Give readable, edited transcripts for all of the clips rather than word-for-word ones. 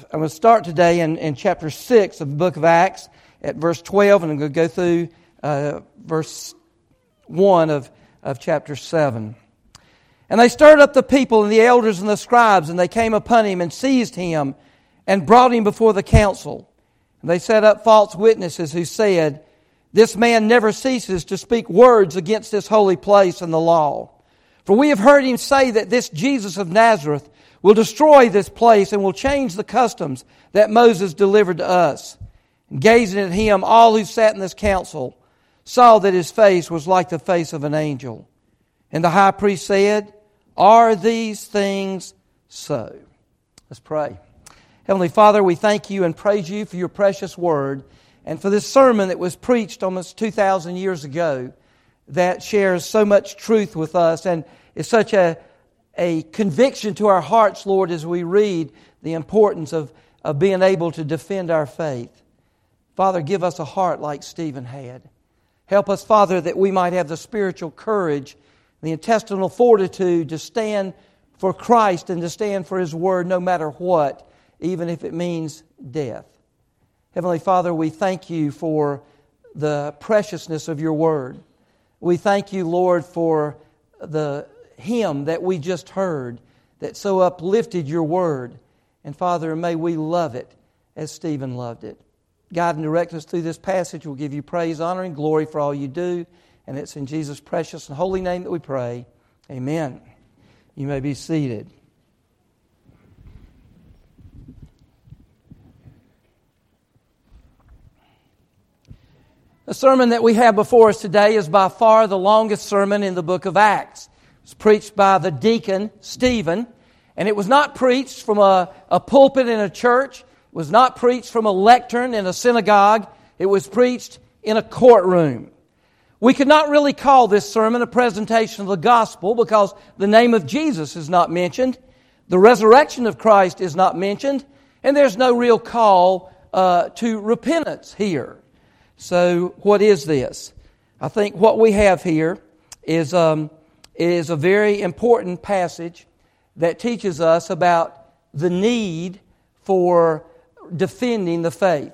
I'm going to start today in chapter 6 of the book of Acts at verse 12, and I'm going to go through verse 1 of chapter 7. And they stirred up the people and the elders and the scribes, and they came upon him and seized him and brought him before the council. And they set up false witnesses who said, "This man never ceases to speak words against this holy place and the law. For we have heard him say that this Jesus of Nazareth will destroy this place and will change the customs that Moses delivered to us." And gazing at him, all who sat in this council saw that his face was like the face of an angel. And the high priest said, "Are these things so?" Let's pray. Heavenly Father, we thank you and praise you for your precious word and for this sermon that was preached almost 2,000 years ago that shares so much truth with us and is such a conviction to our hearts, Lord, as we read the importance of being able to defend our faith. Father, give us a heart like Stephen had. Help us, Father, that we might have the spiritual courage, the intestinal fortitude to stand for Christ and to stand for His Word no matter what, even if it means death. Heavenly Father, we thank you for the preciousness of your Word. We thank you, Lord, for the hymn that we just heard that so uplifted your Word. And Father, may we love it as Stephen loved it. Guide and direct us through this passage. We'll give you praise, honor, and glory for all you do. And it's in Jesus' precious and holy name that we pray. Amen. You may be seated. The sermon that we have before us today is by far the longest sermon in the book of Acts. It was preached by the deacon, Stephen, and it was not preached from a pulpit in a church. It was not preached from a lectern in a synagogue. It was preached in a courtroom. We could not really call this sermon a presentation of the gospel because the name of Jesus is not mentioned, the resurrection of Christ is not mentioned, and there's no real call to repentance here. So what is this? I think what we have here is a very important passage that teaches us about the need for defending the faith.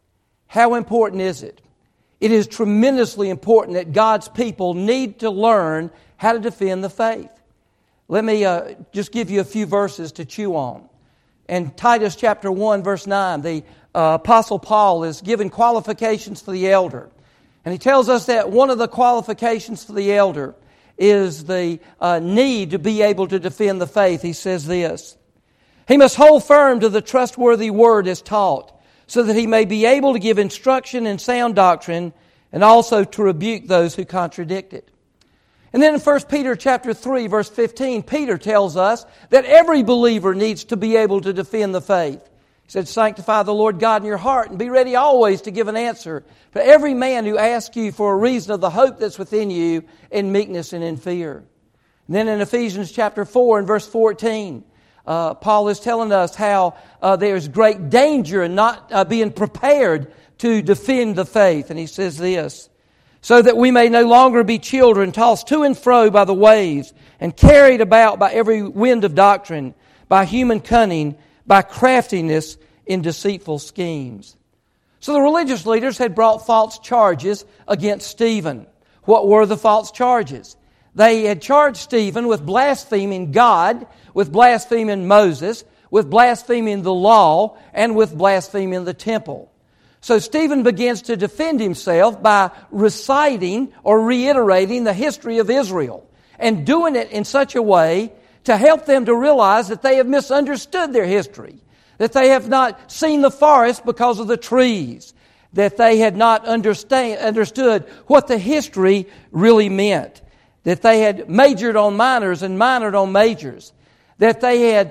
How important is it? It is tremendously important that God's people need to learn how to defend the faith. Let me just give you a few verses to chew on. In Titus chapter 1, verse 9, the Apostle Paul is giving qualifications for the elder. And he tells us that one of the qualifications for the elder is the need to be able to defend the faith. He says this: "He must hold firm to the trustworthy word as taught, so that he may be able to give instruction in sound doctrine and also to rebuke those who contradict it." And then in 1 Peter chapter 3, verse 15, Peter tells us that every believer needs to be able to defend the faith. He said, "Sanctify the Lord God in your heart and be ready always to give an answer for every man who asks you for a reason of the hope that's within you in meekness and in fear." And then in Ephesians chapter 4 and verse 14, Paul is telling us how there's great danger in not being prepared to defend the faith. And he says this: "So that we may no longer be children tossed to and fro by the waves and carried about by every wind of doctrine, by human cunning, by craftiness in deceitful schemes." So the religious leaders had brought false charges against Stephen. What were the false charges? They had charged Stephen with blaspheming God, with blaspheming Moses, with blaspheming the law, and with blaspheming the temple. So Stephen begins to defend himself by reciting or reiterating the history of Israel and doing it in such a way to help them to realize that they have misunderstood their history, that they have not seen the forest because of the trees, that they had not understood what the history really meant, that they had majored on minors and minored on majors, that they had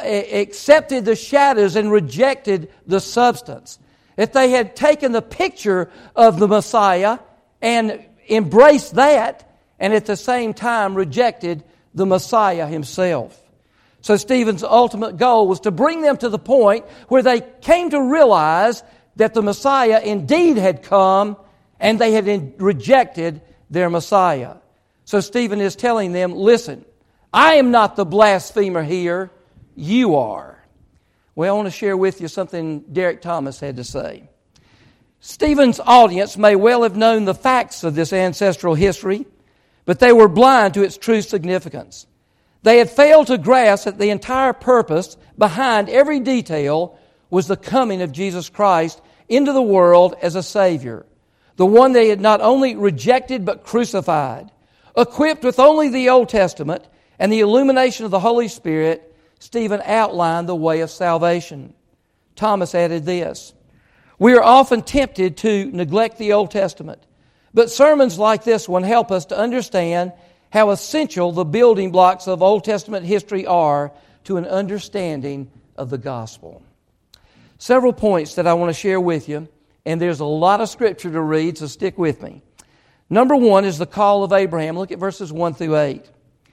accepted the shadows and rejected the substance, that they had taken the picture of the Messiah and embraced that, and at the same time rejected the Messiah himself. So Stephen's ultimate goal was to bring them to the point where they came to realize that the Messiah indeed had come and they had rejected their Messiah. So Stephen is telling them, listen, I am not the blasphemer here, you are. Well, I want to share with you something Derek Thomas had to say. Stephen's audience may well have known the facts of this ancestral history, but they were blind to its true significance. They had failed to grasp that the entire purpose behind every detail was the coming of Jesus Christ into the world as a Savior, the one they had not only rejected but crucified. Equipped with only the Old Testament and the illumination of the Holy Spirit, Stephen outlined the way of salvation. Thomas added this: we are often tempted to neglect the Old Testament, but sermons like this one help us to understand how essential the building blocks of Old Testament history are to an understanding of the gospel. Several points that I want to share with you, and there's a lot of scripture to read, so stick with me. Number one is the call of Abraham. Look at verses 1 through 8.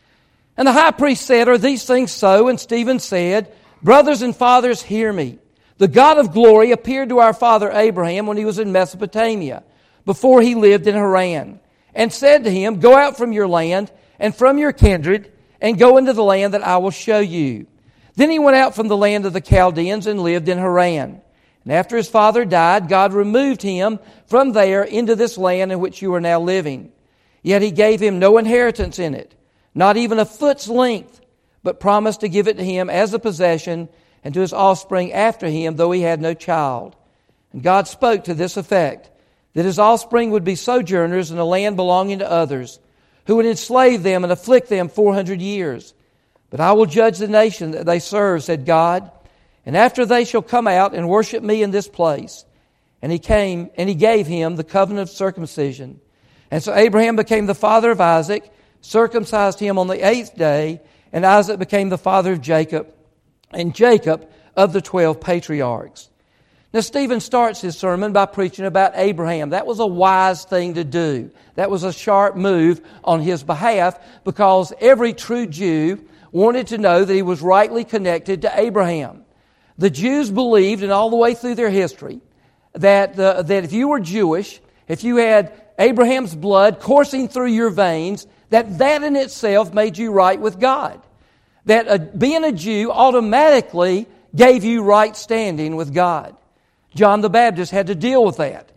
And the high priest said, are these things so? And Stephen said, brothers and fathers, hear me. The God of glory appeared to our father Abraham when he was in Mesopotamia, before he lived in Haran, and said to him, go out from your land and from your kindred, and go into the land that I will show you. Then he went out from the land of the Chaldeans and lived in Haran. And after his father died, God removed him from there into this land in which you are now living. Yet he gave him no inheritance in it, not even a foot's length, but promised to give it to him as a possession and to his offspring after him, though he had no child. And God spoke to this effect, that his offspring would be sojourners in a land belonging to others, who would enslave them and afflict them 400 years. But I will judge the nation that they serve, said God. And after they shall come out and worship me in this place. And he came, and he gave him the covenant of circumcision. And so Abraham became the father of Isaac, circumcised him on the 8th day, and Isaac became the father of Jacob, and Jacob of the 12 patriarchs. Now, Stephen starts his sermon by preaching about Abraham. That was a wise thing to do. That was a sharp move on his behalf, because every true Jew wanted to know that he was rightly connected to Abraham. The Jews believed, and all the way through their history, that if you were Jewish, if you had Abraham's blood coursing through your veins, that in itself made you right with God. That being a Jew automatically gave you right standing with God. John the Baptist had to deal with that.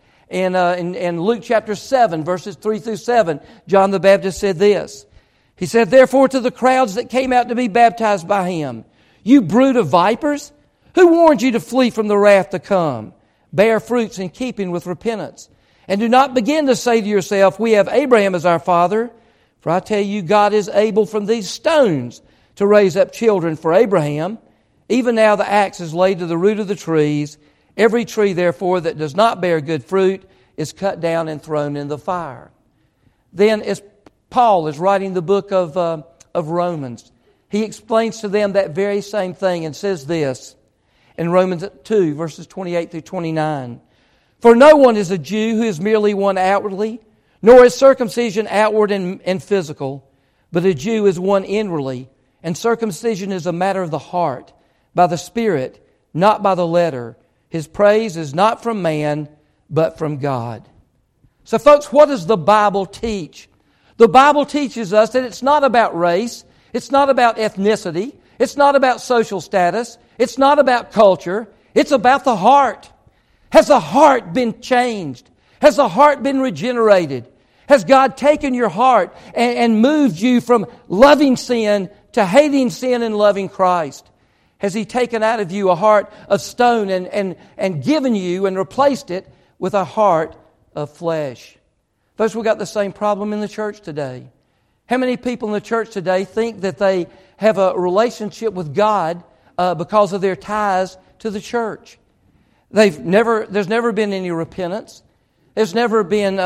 In Luke chapter 7, verses 3 through 7, John the Baptist said this. He said, therefore to the crowds that came out to be baptized by him, you brood of vipers, who warned you to flee from the wrath to come? Bear fruits in keeping with repentance. And do not begin to say to yourself, we have Abraham as our father. For I tell you, God is able from these stones to raise up children for Abraham. Even now the axe is laid to the root of the trees. Every tree, therefore, that does not bear good fruit is cut down and thrown in the fire. Then, as Paul is writing the book of Romans, he explains to them that very same thing and says this in Romans 2, verses 28 through 29. For no one is a Jew who is merely one outwardly, nor is circumcision outward and physical, but a Jew is one inwardly, and circumcision is a matter of the heart, by the Spirit, not by the letter. His praise is not from man, but from God. So folks, what does the Bible teach? The Bible teaches us that it's not about race, it's not about ethnicity, it's not about social status, it's not about culture, it's about the heart. Has the heart been changed? Has the heart been regenerated? Has God taken your heart and moved you from loving sin to hating sin and loving Christ? Has He taken out of you a heart of stone and given you and replaced it with a heart of flesh? Folks, we've got the same problem in the church today. How many people in the church today think that they have a relationship with God because of their ties to the church? There's never been any repentance. There's never been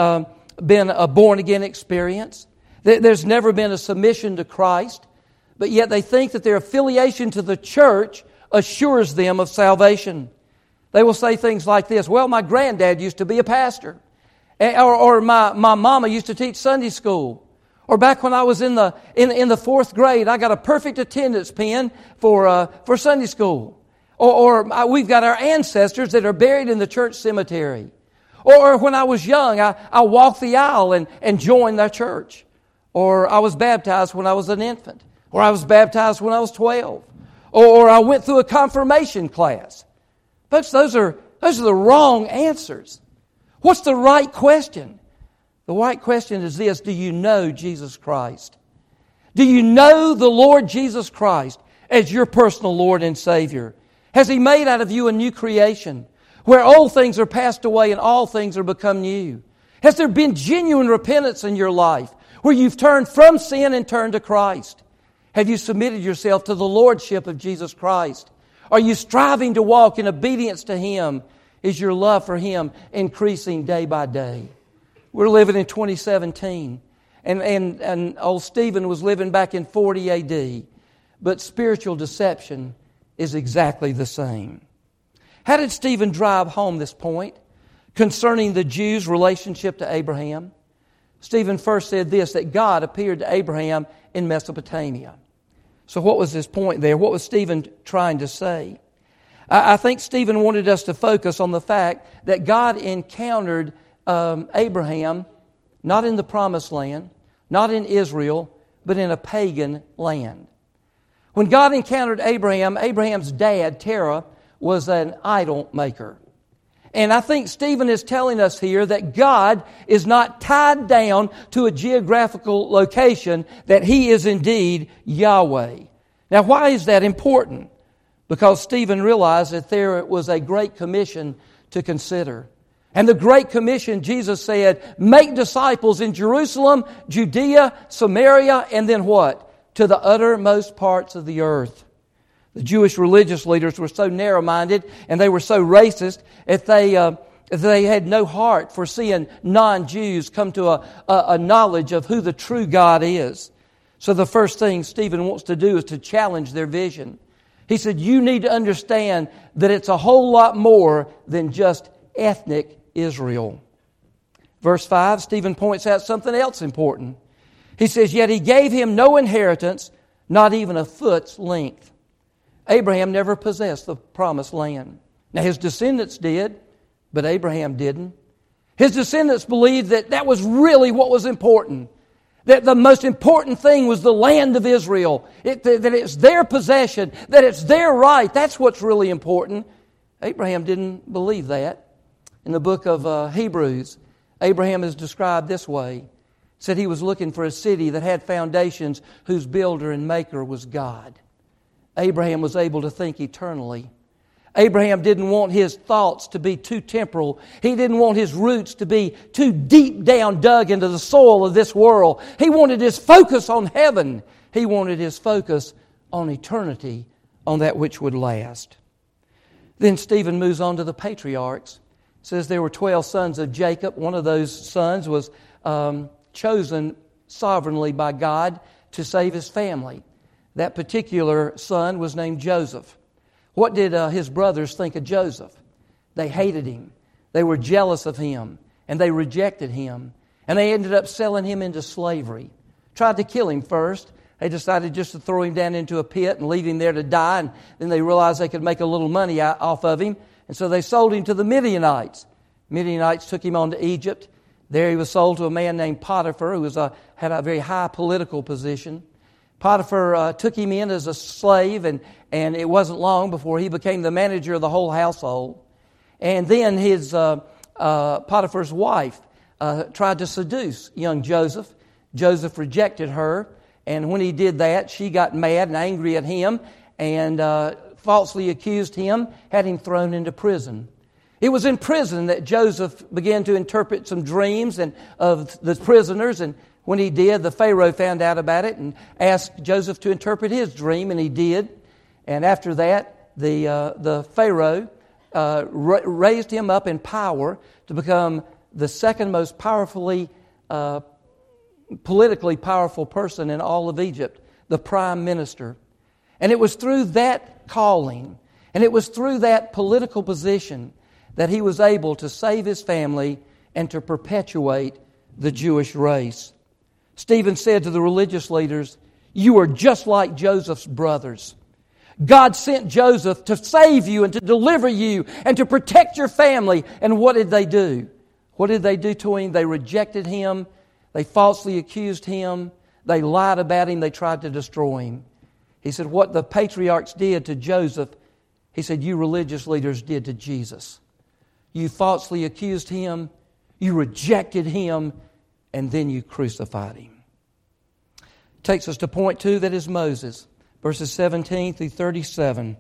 a born-again experience. There's never been a submission to Christ. But yet they think that their affiliation to the church assures them of salvation. They will say things like this, well, my granddad used to be a pastor. Or my mama used to teach Sunday school. Or back when I was in the fourth grade, I got a perfect attendance pin for Sunday school. Or we've got our ancestors that are buried in the church cemetery. Or when I was young, I walked the aisle and joined the church. Or I was baptized when I was an infant. Or I was baptized when I was 12. Or I went through a confirmation class. Folks, those are the wrong answers. What's the right question? The right question is this: do you know Jesus Christ? Do you know the Lord Jesus Christ as your personal Lord and Savior? Has He made out of you a new creation, where old things are passed away and all things are become new? Has there been genuine repentance in your life, where you've turned from sin and turned to Christ? Have you submitted yourself to the Lordship of Jesus Christ? Are you striving to walk in obedience to Him? Is your love for Him increasing day by day? We're living in 2017, and old Stephen was living back in 40 A.D., but spiritual deception is exactly the same. How did Stephen drive home this point concerning the Jews' relationship to Abraham? Stephen first said this, that God appeared to Abraham in Mesopotamia. So what was his point there? What was Stephen trying to say? I think Stephen wanted us to focus on the fact that God encountered Abraham not in the Promised Land, not in Israel, but in a pagan land. When God encountered Abraham, Abraham's dad, Terah, was an idol maker. And I think Stephen is telling us here that God is not tied down to a geographical location, that He is indeed Yahweh. Now, why is that important? Because Stephen realized that there was a great commission to consider. And the Great Commission, Jesus said, make disciples in Jerusalem, Judea, Samaria, and then what? To the uttermost parts of the earth. The Jewish religious leaders were so narrow-minded and they were so racist that they had no heart for seeing non-Jews come to a knowledge of who the true God is. So the first thing Stephen wants to do is to challenge their vision. He said, you need to understand that it's a whole lot more than just ethnic Israel. Verse 5, Stephen points out something else important. He says, yet He gave him no inheritance, not even a foot's length. Abraham never possessed the promised land. Now his descendants did, but Abraham didn't. His descendants believed that was really what was important. That the most important thing was the land of Israel. That it's their possession, that it's their right. That's what's really important. Abraham didn't believe that. In the book of Hebrews, Abraham is described this way. He said he was looking for a city that had foundations, whose builder and maker was God. Abraham was able to think eternally. Abraham didn't want his thoughts to be too temporal. He didn't want his roots to be too deep down dug into the soil of this world. He wanted his focus on heaven. He wanted his focus on eternity, on that which would last. Then Stephen moves on to the patriarchs. It says there were 12 sons of Jacob. One of those sons was chosen sovereignly by God to save his family. That particular son was named Joseph. What did his brothers think of Joseph? They hated him. They were jealous of him. And they rejected him. And they ended up selling him into slavery. Tried to kill him first. They decided just to throw him down into a pit and leave him there to die. And then they realized they could make a little money off of him. And so they sold him to the Midianites. Midianites took him on to Egypt. There he was sold to a man named Potiphar, who had a very high political position. Potiphar took him in as a slave, and it wasn't long before he became the manager of the whole household. And then his Potiphar's wife tried to seduce young Joseph. Joseph rejected her, and when he did that, she got mad and angry at him and falsely accused him, had him thrown into prison. It was in prison that Joseph began to interpret some dreams of the prisoners, and when he did, the Pharaoh found out about it and asked Joseph to interpret his dream, and he did. And after that, the Pharaoh raised him up in power to become the second most politically powerful person in all of Egypt, the prime minister. And it was through that calling, and it was through that political position that he was able to save his family and to perpetuate the Jewish race. Stephen said to the religious leaders, you are just like Joseph's brothers. God sent Joseph to save you and to deliver you and to protect your family. And what did they do? What did they do to him? They rejected him. They falsely accused him. They lied about him. They tried to destroy him. He said, what the patriarchs did to Joseph, he said, you religious leaders did to Jesus. You falsely accused Him, you rejected Him, and then you crucified Him. Takes us to point 2, that is Moses, verses 17 through 37.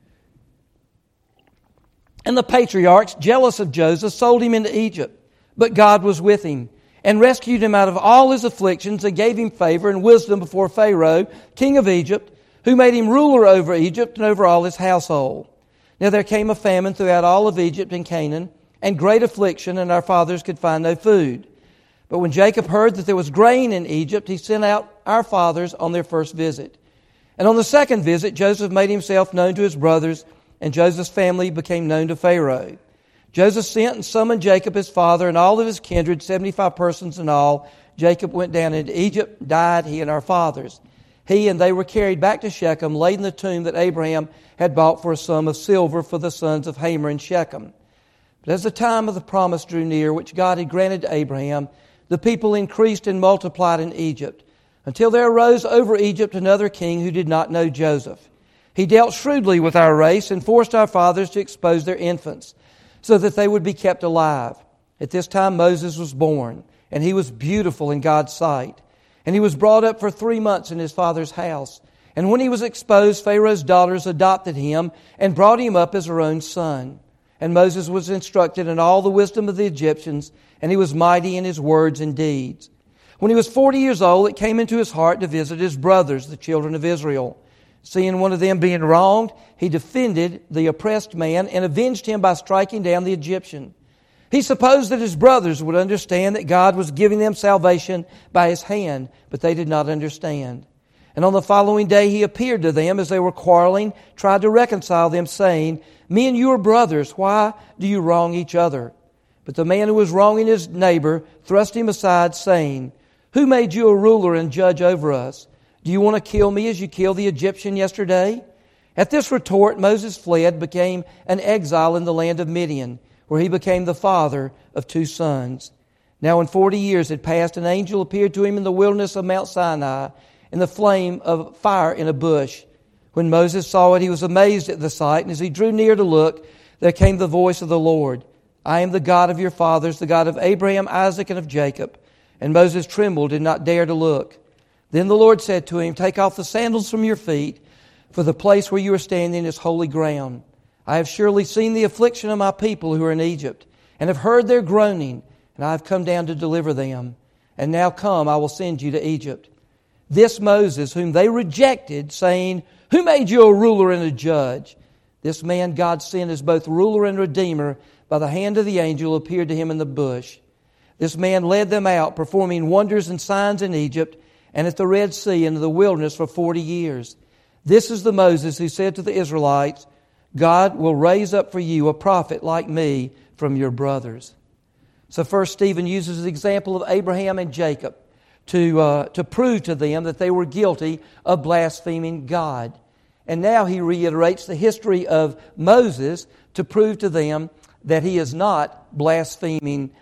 And the patriarchs, jealous of Joseph, sold him into Egypt. But God was with him, and rescued him out of all his afflictions, and gave him favor and wisdom before Pharaoh, king of Egypt, who made him ruler over Egypt and over all his household. Now there came a famine throughout all of Egypt and Canaan, and great affliction, and our fathers could find no food. But when Jacob heard that there was grain in Egypt, he sent out our fathers on their first visit. And on the second visit, Joseph made himself known to his brothers, and Joseph's family became known to Pharaoh. Joseph sent and summoned Jacob his father and all of his kindred, 75 persons in all. Jacob went down into Egypt, died, he and our fathers. He and they were carried back to Shechem, laid in the tomb that Abraham had bought for a sum of silver for the sons of Hamor in Shechem. But as the time of the promise drew near, which God had granted to Abraham, the people increased and multiplied in Egypt, until there arose over Egypt another king who did not know Joseph. He dealt shrewdly with our race and forced our fathers to expose their infants, so that they would be kept alive. At this time Moses was born, and he was beautiful in God's sight. And he was brought up for 3 months in his father's house. And when he was exposed, Pharaoh's daughters adopted him and brought him up as her own son. And Moses was instructed in all the wisdom of the Egyptians, and he was mighty in his words and deeds. When he was 40 years old, it came into his heart to visit his brothers, the children of Israel. Seeing one of them being wronged, he defended the oppressed man and avenged him by striking down the Egyptian. He supposed that his brothers would understand that God was giving them salvation by His hand, but they did not understand. And on the following day he appeared to them as they were quarreling, tried to reconcile them, saying, "Me and you are brothers, why do you wrong each other?" But the man who was wronging his neighbor thrust him aside, saying, "Who made you a ruler and judge over us? Do you want to kill me as you killed the Egyptian yesterday?" At this retort, Moses fled, became an exile in the land of Midian, where he became the father of 2 sons. Now when 40 years had passed, an angel appeared to him in the wilderness of Mount Sinai, in the flame of fire in a bush. When Moses saw it, he was amazed at the sight, and as he drew near to look, there came the voice of the Lord, "I am the God of your fathers, the God of Abraham, Isaac, and of Jacob." And Moses trembled, and not dare to look. Then the Lord said to him, "Take off the sandals from your feet, for the place where you are standing is holy ground. I have surely seen the affliction of my people who are in Egypt, and have heard their groaning, and I have come down to deliver them. And now come, I will send you to Egypt." This Moses, whom they rejected, saying, "Who made you a ruler and a judge?" This man God sent as both ruler and redeemer by the hand of the angel appeared to him in the bush. This man led them out, performing wonders and signs in Egypt and at the Red Sea and in the wilderness for 40 years. This is the Moses who said to the Israelites, "God will raise up for you a prophet like me from your brothers." So first Stephen uses the example of Abraham and Jacob to prove to them that they were guilty of blaspheming God. And now he reiterates the history of Moses to prove to them that he is not blaspheming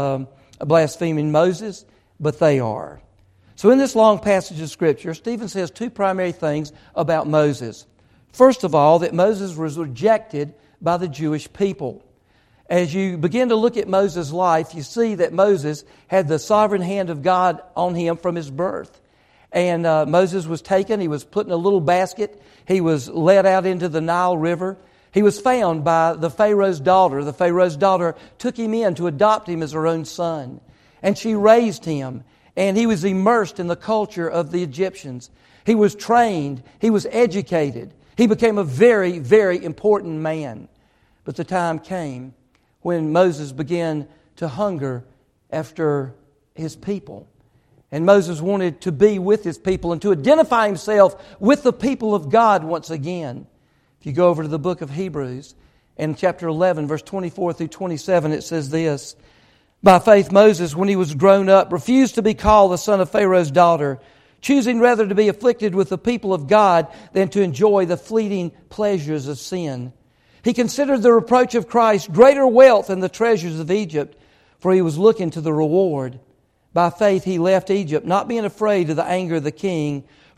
Moses, but they are. So in this long passage of Scripture, Stephen says 2 primary things about Moses. First of all, that Moses was rejected by the Jewish people. As you begin to look at Moses' life, you see that Moses had the sovereign hand of God on him from his birth. And Moses was taken, he was put in a little basket, he was led out into the Nile River. He was found by the Pharaoh's daughter. The Pharaoh's daughter took him in to adopt him as her own son. And she raised him, and he was immersed in the culture of the Egyptians. He was trained, he was educated. He became a very, very important man. But the time came when Moses began to hunger after his people. And Moses wanted to be with his people and to identify himself with the people of God once again. If you go over to the book of Hebrews, in chapter 11, verse 24 through 27, it says this, "By faith Moses, when he was grown up, refused to be called the son of Pharaoh's daughter, choosing rather to be afflicted with the people of God than to enjoy the fleeting pleasures of sin. He considered the reproach of Christ greater wealth than the treasures of Egypt, for he was looking to the reward. By faith he left Egypt, not being afraid of the anger of the king,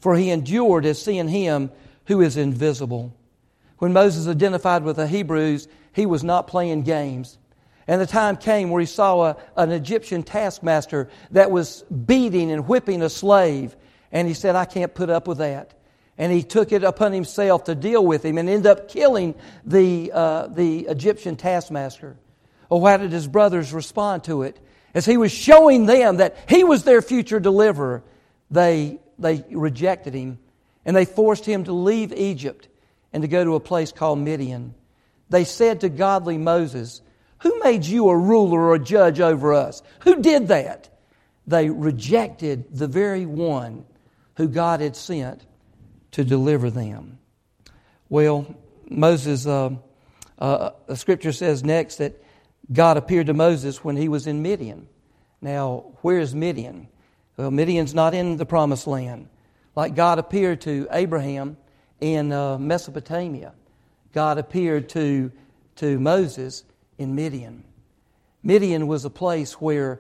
for he endured as seeing Him who is invisible. When Moses identified with the Hebrews, he was not playing games. And the time came where he saw an Egyptian taskmaster that was beating and whipping a slave. And he said, I can't put up with that. And he took it upon himself to deal with him and ended up killing the Egyptian taskmaster. Well, how did his brothers respond to it? As he was showing them that he was their future deliverer, they rejected him. And they forced him to leave Egypt and to go to a place called Midian. They said to godly Moses, who made you a ruler or a judge over us? Who did that? They rejected the very one who God had sent to deliver them. Well, Moses, the Scripture says next that God appeared to Moses when he was in Midian. Now, where is Midian? Well, Midian's not in the Promised Land. Like God appeared to Abraham in Mesopotamia, God appeared to Moses in Midian. Midian was a place where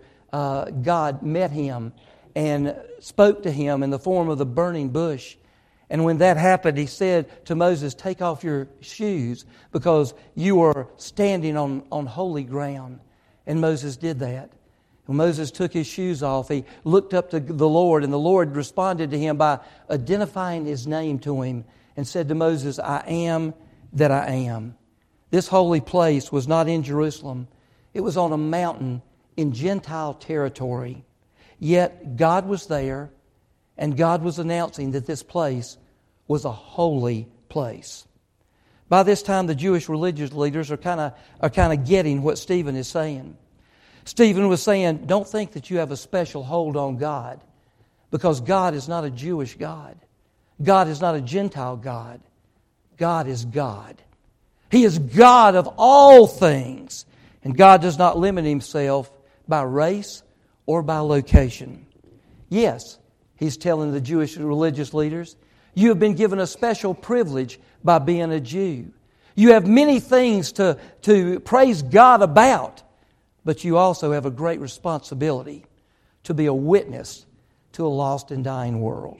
God met him and spoke to him in the form of the burning bush. And when that happened, He said to Moses, take off your shoes because you are standing on holy ground. And Moses did that. When Moses took his shoes off, he looked up to the Lord, and the Lord responded to him by identifying His name to him and said to Moses, I am that I am. This holy place was not in Jerusalem. It was on a mountain in Gentile territory. Yet God was there, and God was announcing that this place was a holy place. By this time, the Jewish religious leaders are kind of getting what Stephen is saying. Stephen was saying, don't think that you have a special hold on God, because God is not a Jewish God. God is not a Gentile God. God is God. He is God of all things. And God does not limit Himself by race or by location. Yes, He's telling the Jewish religious leaders, you have been given a special privilege by being a Jew. You have many things to praise God about, but you also have a great responsibility to be a witness to a lost and dying world.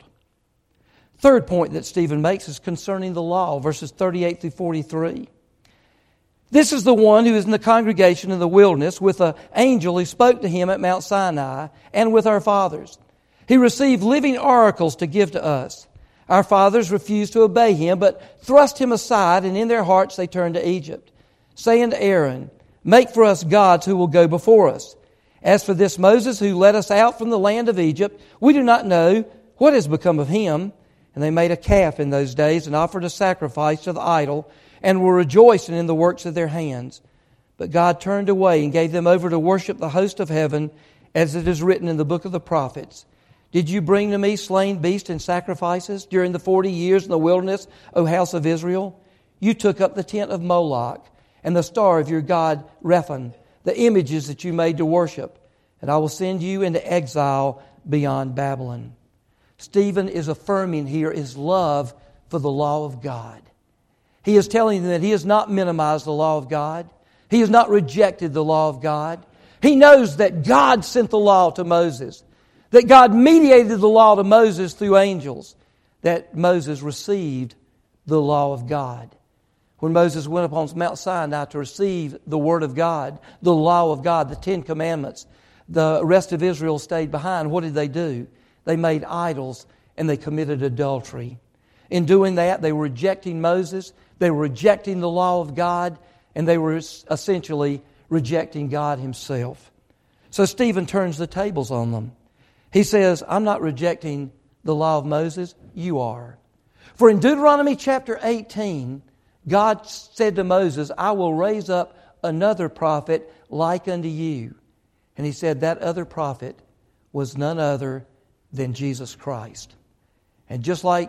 Third point that Stephen makes is concerning the law, verses 38 through 43. This is the one who is in the congregation in the wilderness with an angel who spoke to him at Mount Sinai and with our fathers. He received living oracles to give to us. Our fathers refused to obey him, but thrust him aside, and in their hearts they turned to Egypt, saying to Aaron, make for us gods who will go before us. As for this Moses who led us out from the land of Egypt, we do not know what has become of him. And they made a calf in those days and offered a sacrifice to the idol and were rejoicing in the works of their hands. But God turned away and gave them over to worship the host of heaven, as it is written in the book of the prophets. Did you bring to me slain beasts and sacrifices during the 40 years in the wilderness, O house of Israel? You took up the tent of Moloch and the star of your god Rephan, the images that you made to worship, and I will send you into exile beyond Babylon. Stephen is affirming here his love for the law of God. He is telling them that he has not minimized the law of God. He has not rejected the law of God. He knows that God sent the law to Moses, that God mediated the law to Moses through angels, that Moses received the law of God. When Moses went up on Mount Sinai to receive the Word of God, the law of God, the Ten Commandments, the rest of Israel stayed behind. What did they do? They made idols and they committed adultery. In doing that, they were rejecting Moses, they were rejecting the law of God, and they were essentially rejecting God Himself. So Stephen turns the tables on them. He says, I'm not rejecting the law of Moses, you are. For in Deuteronomy chapter 18, God said to Moses, I will raise up another prophet like unto you. And He said that other prophet was none other than Jesus Christ. And just like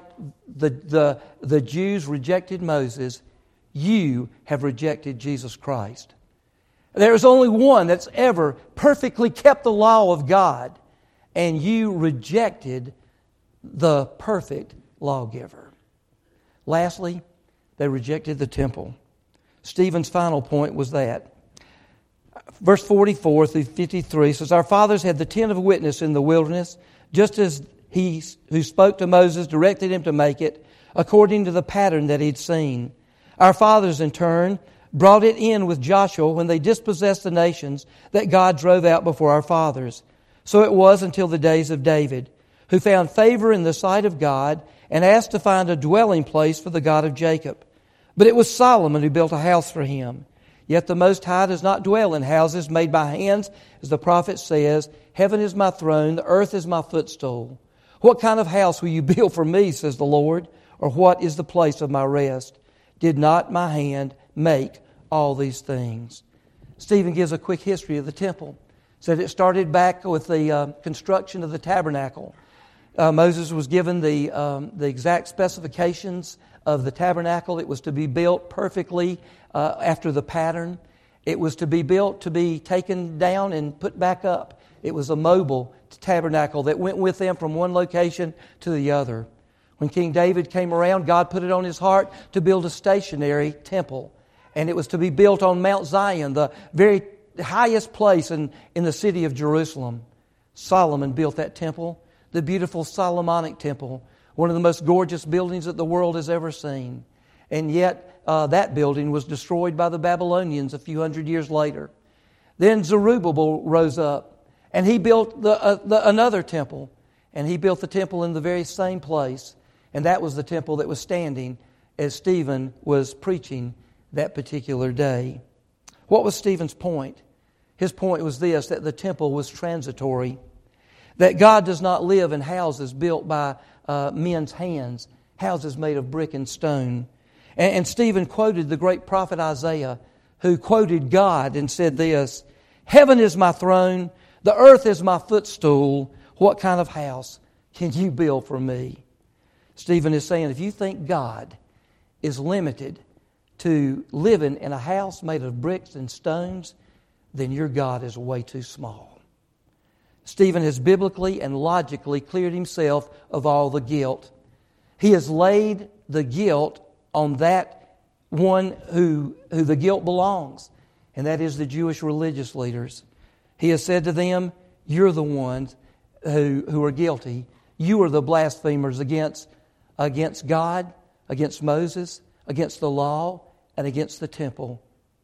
the Jews rejected Moses, you have rejected Jesus Christ. There is only one that's ever perfectly kept the law of God, and you rejected the perfect lawgiver. Lastly, they rejected the temple. Stephen's final point was that. Verse 44 through 53 says, our fathers had the tent of witness in the wilderness, just as He who spoke to Moses directed him to make it according to the pattern that he'd seen. Our fathers, in turn, brought it in with Joshua when they dispossessed the nations that God drove out before our fathers. So it was until the days of David, who found favor in the sight of God and asked to find a dwelling place for the God of Jacob. But it was Solomon who built a house for him. Yet the Most High does not dwell in houses made by hands, as the prophet says, "Heaven is my throne, the earth is my footstool." What kind of house will you build for me, says the Lord, or what is the place of my rest? Did not my hand make all these things? Stephen gives a quick history of the temple. Said it started back with the construction of the tabernacle. Moses was given the exact specifications of the tabernacle. It was to be built perfectly after the pattern. It was to be built to be taken down and put back up. It was a mobile tabernacle that went with them from one location to the other. When King David came around, God put it on his heart to build a stationary temple. And it was to be built on Mount Zion, the very highest place in the city of Jerusalem. Solomon built that temple, the beautiful Solomonic temple, one of the most gorgeous buildings that the world has ever seen. And yet that building was destroyed by the Babylonians a few hundred years later. Then Zerubbabel rose up, and he built another temple. And he built the temple in the very same place. And that was the temple that was standing as Stephen was preaching that particular day. What was Stephen's point? His point was this, that the temple was transitory. That God does not live in houses built by men's hands, houses made of brick and stone. And Stephen quoted the great prophet Isaiah, who quoted God and said this, "Heaven is my throne, the earth is my footstool. What kind of house can you build for me?" Stephen is saying, if you think God is limited to living in a house made of bricks and stones, then your God is way too small. Stephen has biblically and logically cleared himself of all the guilt. He has laid the guilt on that one who the guilt belongs, and that is the Jewish religious leaders. He has said to them, you're the ones who are guilty. You are the blasphemers against God, against Moses, against the law, and against the temple.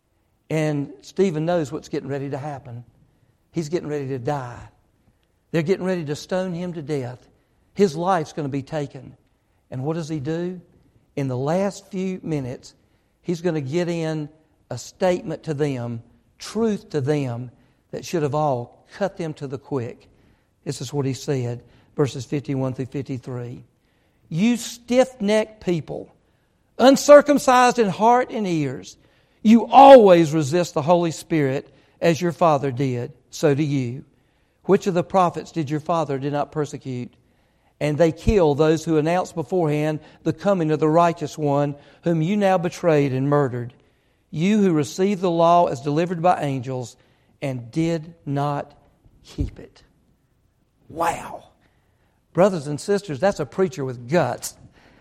And Stephen knows what's getting ready to happen. He's getting ready to die. They're getting ready to stone him to death. His life's going to be taken. And what does he do? In the last few minutes, he's going to get in a statement to them, truth to them, that should have all cut them to the quick. This is what he said, verses 51 through 53. You stiff-necked people, uncircumcised in heart and ears, you always resist the Holy Spirit as your father did, so do you. Which of the prophets did your father not persecute? And they killed those who announced beforehand the coming of the righteous one, whom you now betrayed and murdered. You who received the law as delivered by angels and did not keep it. Wow. Brothers and sisters, that's a preacher with guts.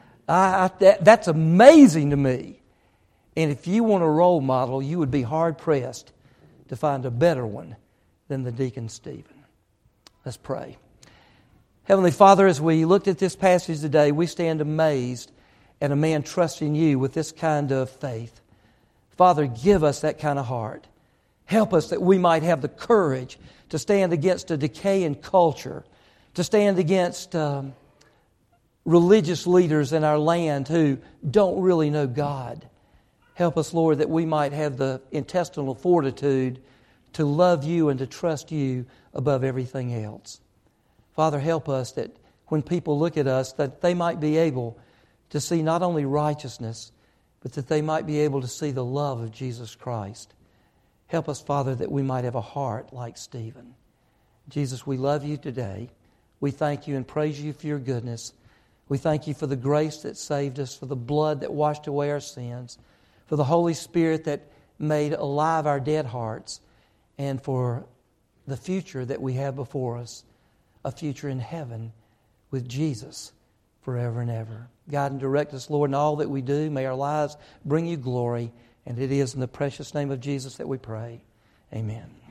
That's amazing to me. And if you want a role model, you would be hard-pressed to find a better one than the deacon Stephen. Let's pray. Heavenly Father, as we looked at this passage today, we stand amazed at a man trusting you with this kind of faith. Father, give us that kind of heart. Help us that we might have the courage to stand against a decaying culture, to stand against religious leaders in our land who don't really know God. Help us, Lord, that we might have the intestinal fortitude to love you and to trust you above everything else. Father, help us that when people look at us, that they might be able to see not only righteousness, but that they might be able to see the love of Jesus Christ. Help us, Father, that we might have a heart like Stephen. Jesus, we love you today. We thank you and praise you for your goodness. We thank you for the grace that saved us, for the blood that washed away our sins, for the Holy Spirit that made alive our dead hearts, and for the future that we have before us, a future in heaven with Jesus forever and ever. Guide and direct us, Lord, in all that we do. May our lives bring you glory. And it is in the precious name of Jesus that we pray. Amen.